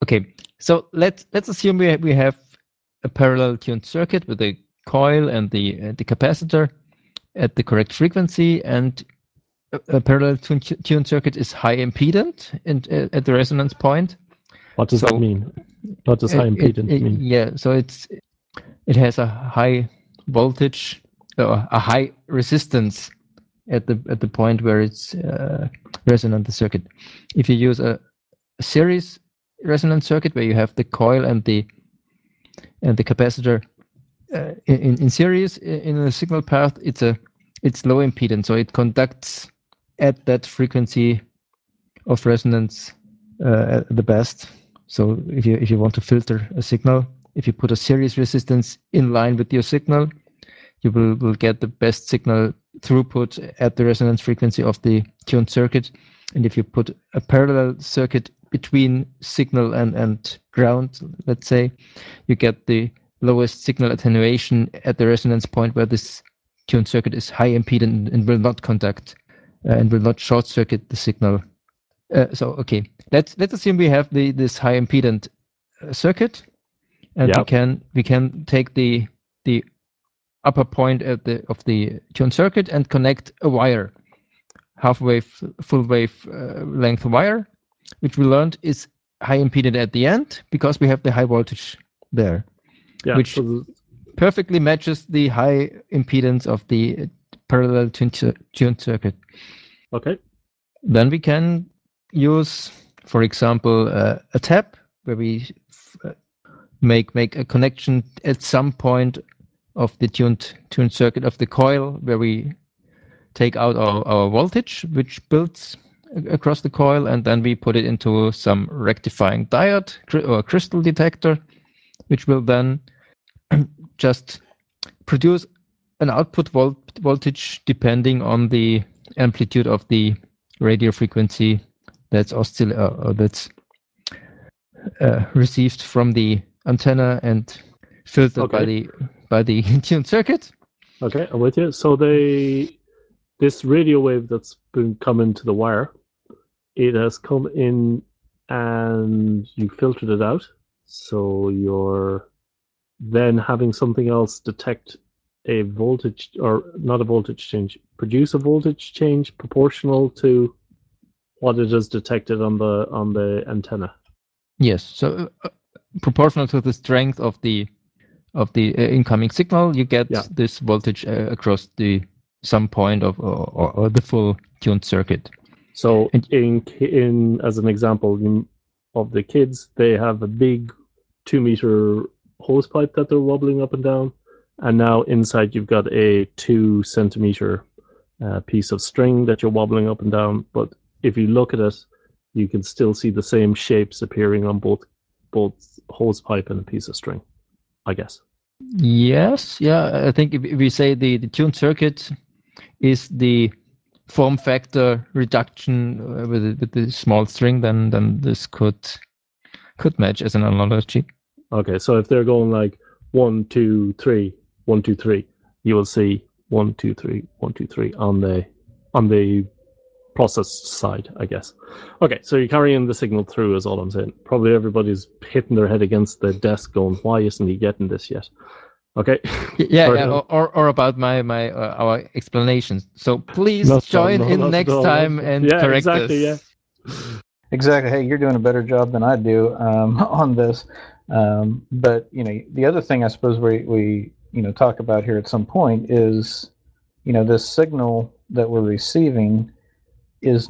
Okay, so let's assume we have a parallel tuned circuit with a coil and the capacitor at the correct frequency, and a parallel tuned circuit is high impedant at the resonance point. What does that mean? What does high impedance mean? Yeah, so it has a high voltage, a high resistance at the point where it's resonant the circuit. If you use a series resonant circuit where you have the coil and the capacitor in series in a signal path, it's low impedance, so it conducts at that frequency of resonance at the best. So if you want to filter a signal, if you put a series resistance in line with your signal, you will get the best signal throughput at the resonance frequency of the tuned circuit. And if you put a parallel circuit between signal and ground, let's say, you get the lowest signal attenuation at the resonance point where this tuned circuit is high impedant and will not conduct and will not short circuit the signal. So okay, let's assume we have this high impedant circuit, and we can take the upper point of the tuned circuit and connect a wire, half wave, full wave length wire, which we learned is high impedant at the end because we have the high voltage there, which perfectly matches the high impedance of the parallel tuned circuit. Okay. Then we can use, for example, a tap where we make a connection at some point of the tuned circuit of the coil where we take out our voltage, which builds across the coil, and then we put it into some rectifying diode or crystal detector, which will then just produce an output voltage depending on the amplitude of the radio frequency that's received from the antenna and filtered by the tuned circuit. Okay, I'm with you. So this radio wave that's been coming to the wire, it has come in and you filtered it out. So you're then having something else detect a voltage, or not a voltage change, produce a voltage change proportional to what it has detected on the antenna. Yes, so proportional to the strength of the incoming signal, you get this voltage across some point of or the full tuned circuit. So in as an example of the kids, they have a big 2-meter hose pipe that they're wobbling up and down, and now inside you've got a 2-centimeter piece of string that you're wobbling up and down. But if you look at it, you can still see the same shapes appearing on both hose pipe and a piece of string, I guess. Yes, yeah. I think if we say the tuned circuit is the form factor reduction with the small string, then this could match as an analogy. Okay, so if they're going like 1, 2, 3, 1, 2, 3, you will see 1, 2, 3, 1, 2, 3 on the process side, I guess. Okay, so you're carrying the signal through is all I'm saying. Probably everybody's hitting their head against the desk going, why isn't he getting this yet? Okay. Or about my our explanations. So please join in next time and correct us. Yeah. Exactly. Hey, you're doing a better job than I do on this. But the other thing I suppose we talk about here at some point is this signal that we're receiving is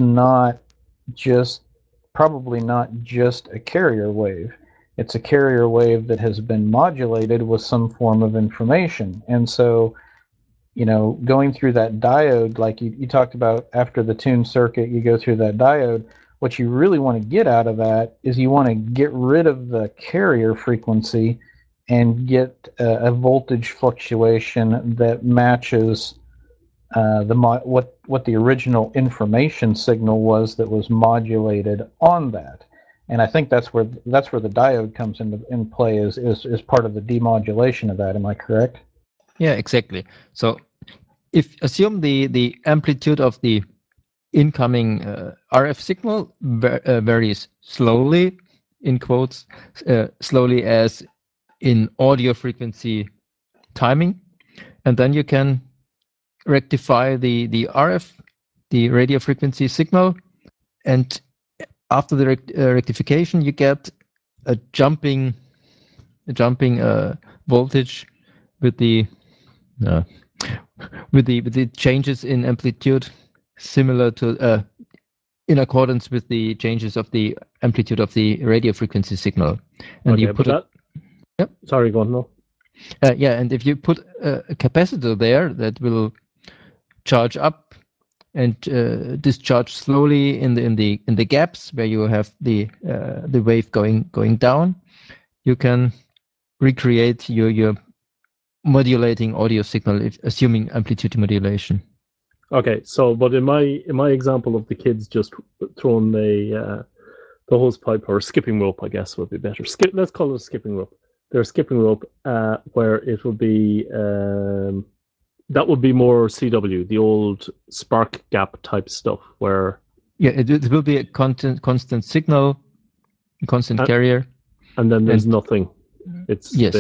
probably not just a carrier wave. It's a carrier wave that has been modulated with some form of information. And so, going through that diode, like you talked about after the tuned circuit, you go through that diode. What you really want to get out of that is you want to get rid of the carrier frequency and get a voltage fluctuation that matches what the original information signal was that was modulated on that. And I think that's where the diode comes in play is part of the demodulation of that. Am I correct? Yeah, exactly. So if assume the amplitude of the incoming RF signal varies slowly in quotes, slowly as in audio frequency timing, and then you can rectify the RF, the radio frequency signal, and after the rectification, you get a jumping voltage with the changes in amplitude, similar to in accordance with the changes of the amplitude of the radio frequency signal. And you put it. Yep. Sorry, go on. No. Yeah, and if you put a capacitor there, that will charge up and discharge slowly in the gaps where you have the wave going down, you can recreate your modulating audio signal, assuming amplitude modulation. Okay, so but in my example of the kids just throwing the hose pipe or skipping rope, I guess would be better. Let's call it a skipping rope. There's skipping rope where it will be that would be more CW, the old spark gap type stuff, where it will be a constant signal, constant carrier, and then there's nothing. It's yes.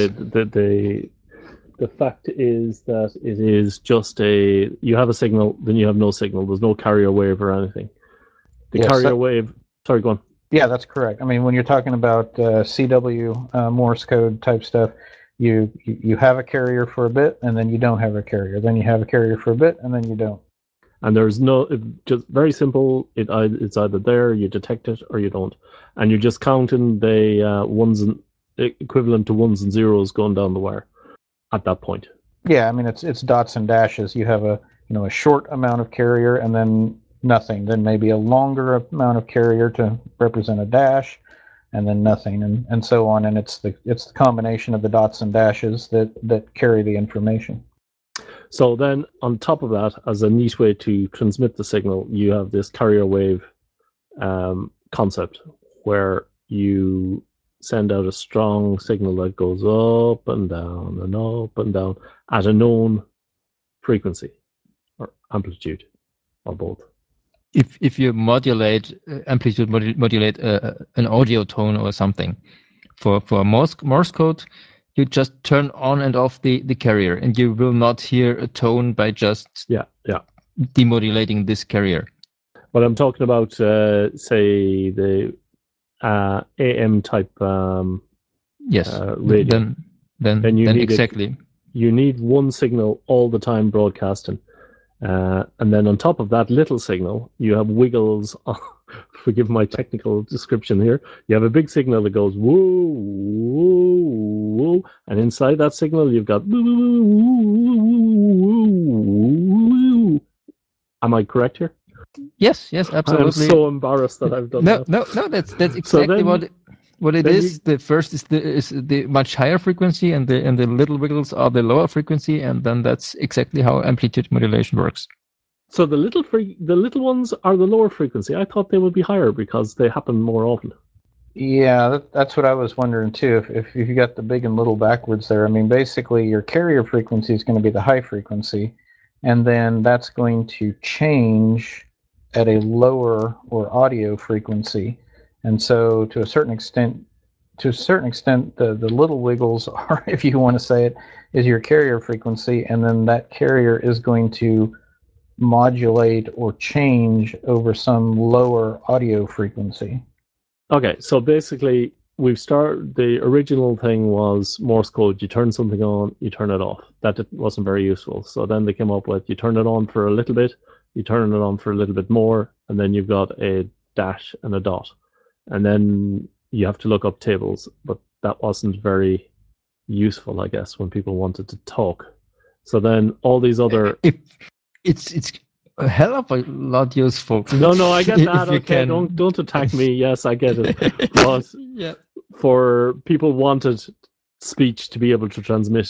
The fact is that it is just you have a signal, then you have no signal. There's no carrier wave or anything. The carrier wave. Sorry, go on. Yeah, that's correct. I mean, when you're talking about CW Morse code type stuff, you have a carrier for a bit, and then you don't have a carrier. Then you have a carrier for a bit, and then you don't. And there's just very simple. It's either there, you detect it, or you don't, and you're just counting the ones and equivalent to ones and zeros going down the wire at that point. Yeah, I mean it's dots and dashes. You have a short amount of carrier and then nothing. Then maybe a longer amount of carrier to represent a dash, and then nothing, and so on. And it's the combination of the dots and dashes that carry the information. So then, on top of that, as a neat way to transmit the signal, you have this carrier wave concept where you send out a strong signal that goes up and down and up and down at a known frequency or amplitude or both. If you modulate amplitude modulate an audio tone or something for Morse code, you just turn on and off the carrier, and you will not hear a tone by just demodulating this carrier. Well, I'm talking about say the AM type yes radio. Then you need exactly you need one signal all the time broadcasting, and then on top of that little signal you have wiggles. Forgive my technical description here. You have a big signal that goes woo woo woo, and inside that signal you've got woo woo woo woo woo woo. Am I correct here? Yes, absolutely. I'm so embarrassed that I've done that. No, that's exactly what it is. The first is the much higher frequency, and the little wiggles are the lower frequency, and then that's exactly how amplitude modulation works. So the little ones are the lower frequency. I thought they would be higher because they happen more often. Yeah, that's what I was wondering too. If you got the big and little backwards there, I mean, basically your carrier frequency is going to be the high frequency, and then that's going to change at a lower or audio frequency, and so to a certain extent, the little wiggles are, if you want to say it, is your carrier frequency, and then that carrier is going to modulate or change over some lower audio frequency. Okay, so basically the original thing was Morse code. You turn something on, you turn it off. That wasn't very useful. So then they came up with you turn it on for a little bit, you turn it on for a little bit more, and then you've got a dash and a dot. And then you have to look up tables, but that wasn't very useful, I guess, when people wanted to talk. So then all these other... It's a hell of a lot useful. No, I get that. Okay, don't attack me. Yes, I get it. But for people wanted speech to be able to transmit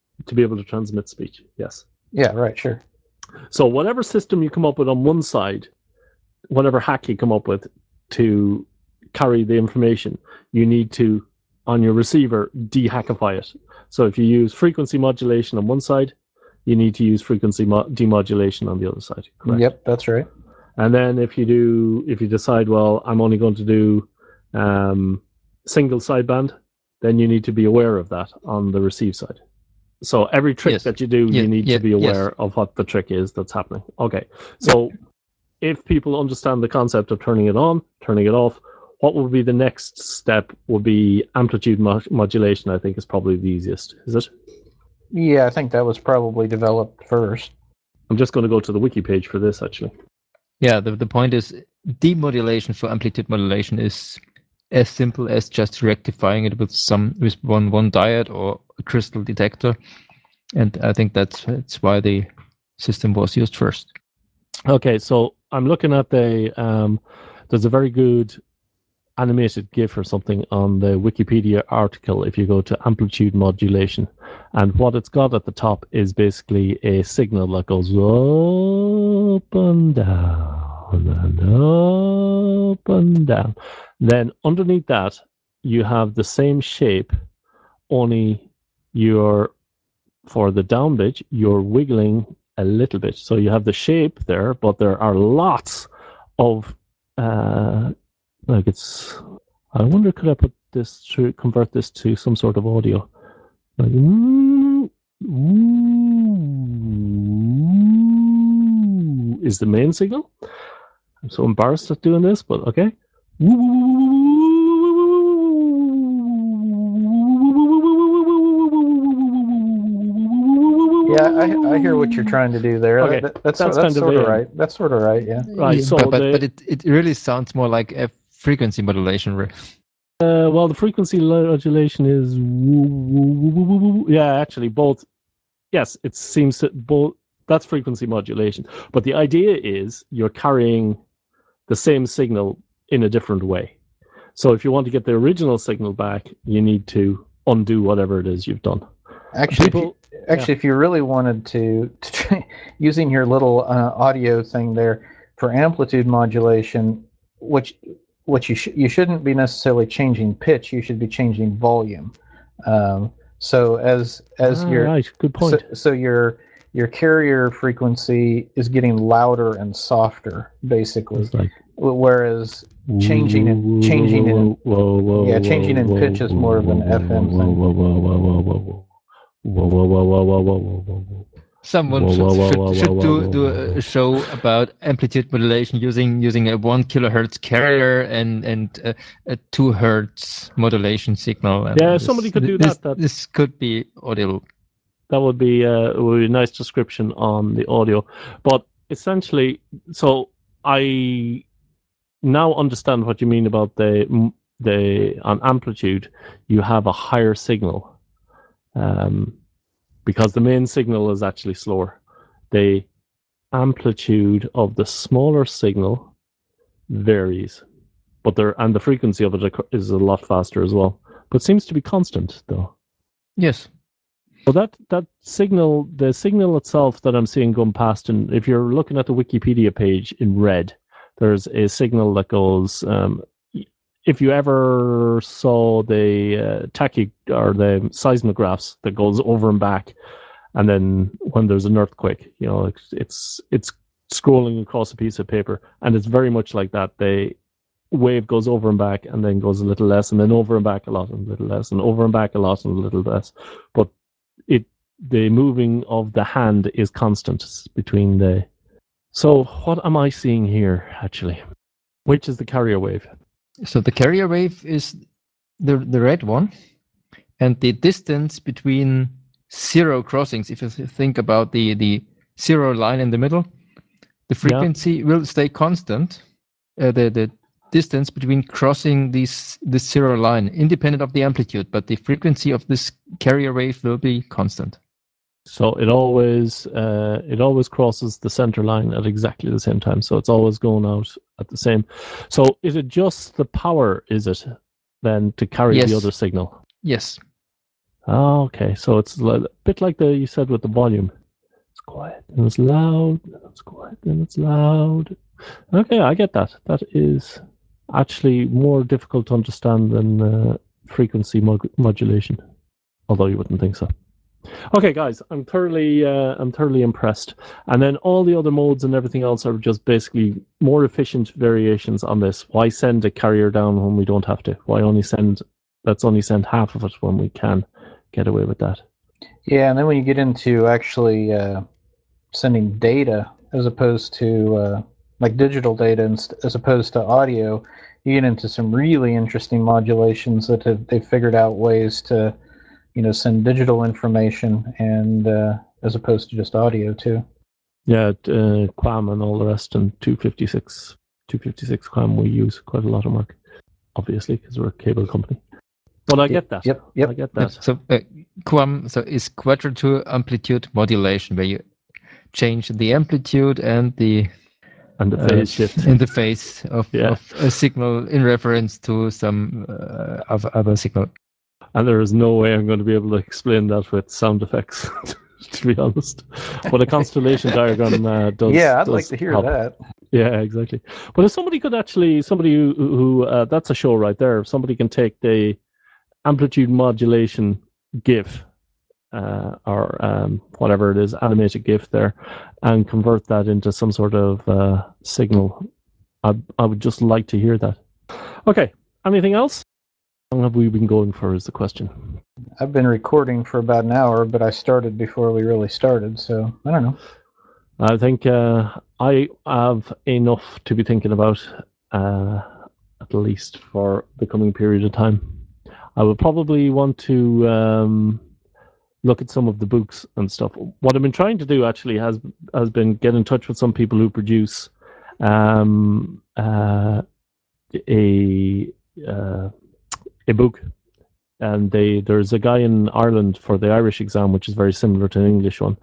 speech. Yes. Yeah, right, sure. So whatever system you come up with on one side, whatever hack you come up with to carry the information, you need to, on your receiver, dehackify it. So if you use frequency modulation on one side, you need to use frequency demodulation on the other side. Correct? Yep, that's right. And then if you decide, well, I'm only going to do single sideband, then you need to be aware of that on the receive side. So every trick Yes. that you do, Yeah, you need yeah, to be aware of what the trick is that's happening. Okay, so if people understand the concept of turning it on, turning it off, what would be the next step would be amplitude modulation, I think is probably the easiest, is it? Yeah, I think that was probably developed first. I'm just going to go to the wiki page for this, actually. Yeah, the point is demodulation for amplitude modulation is as simple as just rectifying it with one diode or a crystal detector, and I think that's why the system was used first. Okay, so I'm looking at there's a very good animated GIF or something on the Wikipedia article if you go to amplitude modulation. And what it's got at the top is basically a signal that goes up and down and up and down. Then underneath that, you have the same shape, only for the down bit, you're wiggling a little bit. So you have the shape there, but there are lots of I wonder, could I put this through, convert this to some sort of audio? Like, is the main signal. I'm so embarrassed at doing this, but okay. Yeah, I hear what you're trying to do there. Okay, That's kind of sort of AM. right. That's sort of right. Yeah. Right. So but it really sounds more like a frequency modulation. Well, the frequency modulation is yeah, actually both. Yes, it seems that both. That's frequency modulation, but the idea is you're carrying the same signal in a different way. So if you want to get the original signal back, you need to undo whatever it is you've done. Actually, if you really wanted to using your little audio thing there for amplitude modulation, what you shouldn't be necessarily changing pitch. You should be changing volume. So as your right, good point. So your carrier frequency is getting louder and softer, basically. Like, whereas changing in pitch is more of an FM thing. Someone should do a show about amplitude modulation using a 1 kilohertz carrier and a 2 hertz modulation signal. And yeah, somebody could do that. This could be audio. That would be a nice description on the audio. But essentially, so I now understand what you mean about on amplitude, you have a higher signal. Because the main signal is actually slower. The amplitude of the smaller signal varies, but the frequency of it is a lot faster as well. But seems to be constant though. Yes. So that signal, the signal itself that I'm seeing going past, and if you're looking at the Wikipedia page in red, there's a signal that goes. If you ever saw the tachy or the seismographs that goes over and back, and then when there's an earthquake, it's scrolling across a piece of paper, and it's very much like that. The wave goes over and back, and then goes a little less, and then over and back a lot, and a little less, and over and back a lot, and a little less. But the moving of the hand is constant between the. So what am I seeing here actually? Which is the carrier wave? So the carrier wave is the red one, and the distance between zero crossings. If you think about the zero line in the middle, the frequency will stay constant. The distance between crossing this zero line, independent of the amplitude, but the frequency of this carrier wave will be constant. So it always crosses the center line at exactly the same time. So it's always going out at the same. So is it just the power? Is it then to carry the other signal? Yes. Oh, okay. So it's a bit like you said with the volume. It's quiet and it's loud. And it's quiet and it's loud. Okay, I get that. That is actually more difficult to understand than frequency modulation. Although you wouldn't think so. Okay, guys, I'm thoroughly impressed. And then all the other modes and everything else are just basically more efficient variations on this. Why send a carrier down when we don't have to? Let's only send half of it when we can get away with that. Yeah, and then when you get into actually sending data as opposed to like digital data as opposed to audio, you get into some really interesting modulations that they've figured out ways to, send digital information and as opposed to just audio too. Yeah, QAM and all the rest, and 256 QAM we use quite a lot of Mark, obviously, because we're a cable company. But I get that. Yep. I get that. So QAM is quadrature amplitude modulation, where you change the amplitude and the phase shift in the phase of a signal in reference to some other signal. And there is no way I'm going to be able to explain that with sound effects, to be honest. But a constellation diagram does. Yeah, I'd does like to hear help. that. Yeah, exactly. But if somebody could somebody who that's a show right there. If somebody can take the amplitude modulation GIF or whatever it is, animated GIF there, and convert that into some sort of signal, I would just like to hear that. Okay, anything else? How long have we been going for is the question. I've been recording for about an hour, but I started before we really started, so I don't know. I think I have enough to be thinking about, at least for the coming period of time. I will probably want to look at some of the books and stuff. What I've been trying to do actually has been get in touch with some people who produce a book, and there's a guy in Ireland for the Irish exam, which is very similar to an English one,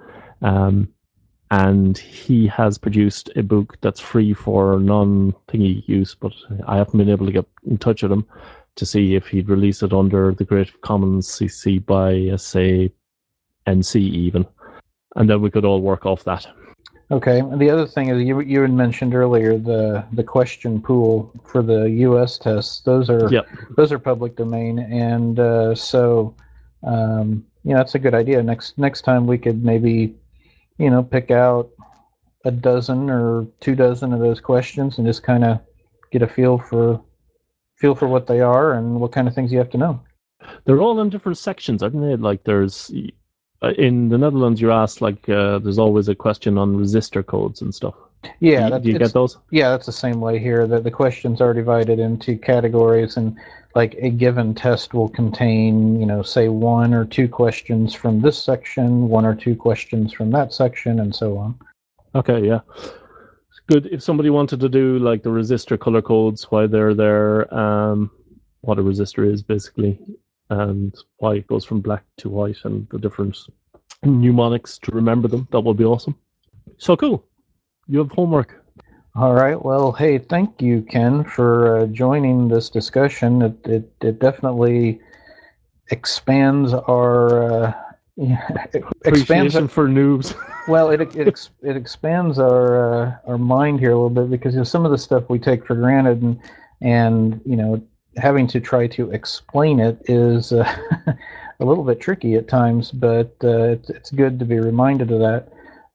and he has produced a book that's free for non-thingy use, but I haven't been able to get in touch with him to see if he'd release it under the Creative Commons CC by, say, NC even, and then we could all work off that. Okay. The other thing is you had mentioned earlier the question pool for the U.S. tests. Those are public domain, and so that's a good idea. Next time we could maybe pick out a dozen or 24 of those questions and just kind of get a feel for what they are and what kind of things you have to know. They're all in different sections, aren't they? Like there's in the Netherlands, you're asked there's always a question on resistor codes and stuff. Yeah, do you get those? Yeah, that's the same way here. That the questions are divided into categories, and like a given test will contain, say 1 or 2 questions from this section, 1 or 2 questions from that section, and so on. Okay, yeah. It's good if somebody wanted to do like the resistor color codes, why they're there, what a resistor is basically, and why it goes from black to white, and the different mnemonics to remember them. That would be awesome. So cool. You have homework. All right. Well, hey, thank you, Ken, for joining this discussion. It definitely expands our appreciation for noobs. Well, it expands our mind here a little bit, because some of the stuff we take for granted, and having to try to explain it is a little bit tricky at times, but it's good to be reminded of that.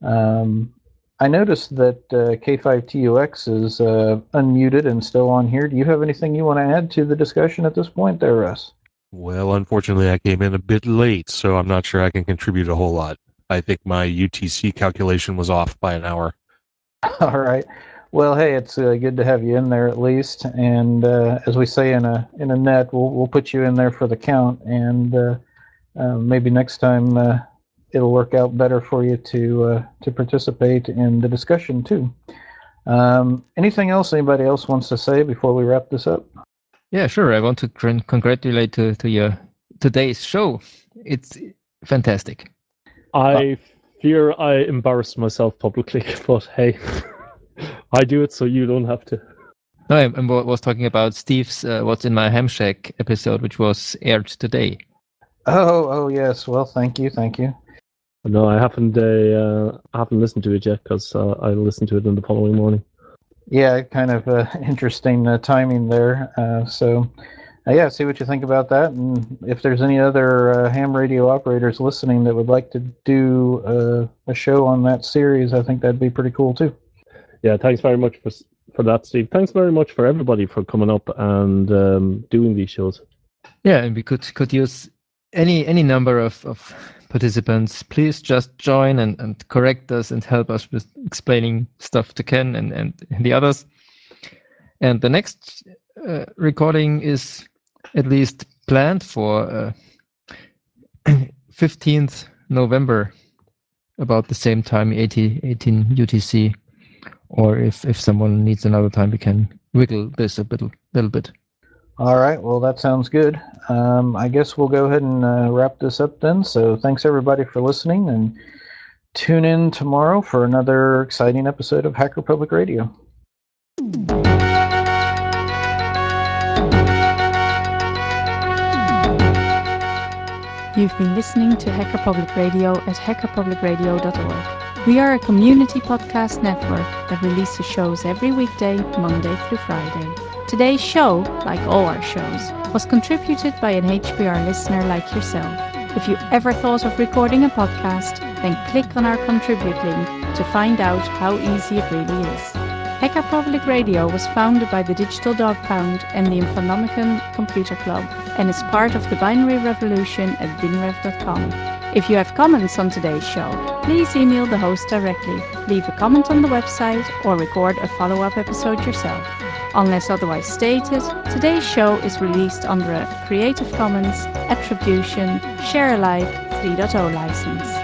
I noticed that K5TUX is unmuted and still on here. Do you have anything you want to add to the discussion at this point there, Russ? Well, unfortunately, I came in a bit late, so I'm not sure I can contribute a whole lot. I think my UTC calculation was off by an hour. All right. Well, hey, it's good to have you in there at least. And as we say in a net, we'll put you in there for the count, and maybe next time it'll work out better for you to participate in the discussion too. Anything else anybody else wants to say before we wrap this up? Yeah, sure. I want to congratulate to your today's show. It's fantastic. I fear I embarrassed myself publicly, but hey, I do it so you don't have to. No, I was talking about Steve's What's in My Ham Shack episode, which was aired today. Oh yes. Well, thank you. No, I haven't listened to it yet, because I listened to it in the following morning. Yeah, kind of interesting timing there. So Yeah, see what you think about that, and if there's any other ham radio operators listening that would like to do a show on that series, I think that'd be pretty cool too. Yeah, thanks very much for that, Steve. Thanks very much for everybody for coming up and doing these shows. Yeah, and we could use any number of participants. Please just join and correct us and help us with explaining stuff to Ken and the others. And the next recording is at least planned for 15th November, about the same time, 18 UTC. Or if someone needs another time, we can wiggle this a little bit. All right, well, that sounds good. I guess we'll go ahead and wrap this up then. So thanks everybody for listening, and tune in tomorrow for another exciting episode of Hacker Public Radio. You've been listening to Hacker Public Radio at hackerpublicradio.org. We are a community podcast network that releases shows every weekday, Monday through Friday. Today's show, like all our shows, was contributed by an HPR listener like yourself. If you ever thought of recording a podcast, then click on our contribute link to find out how easy it really is. Hacker Public Radio was founded by the Digital Dog Pound and the Infonomicon Computer Club and is part of the binary revolution at binrev.com. If you have comments on today's show, please email the host directly, leave a comment on the website, or record a follow-up episode yourself. Unless otherwise stated, today's show is released under a Creative Commons Attribution Share Alike 3.0 license.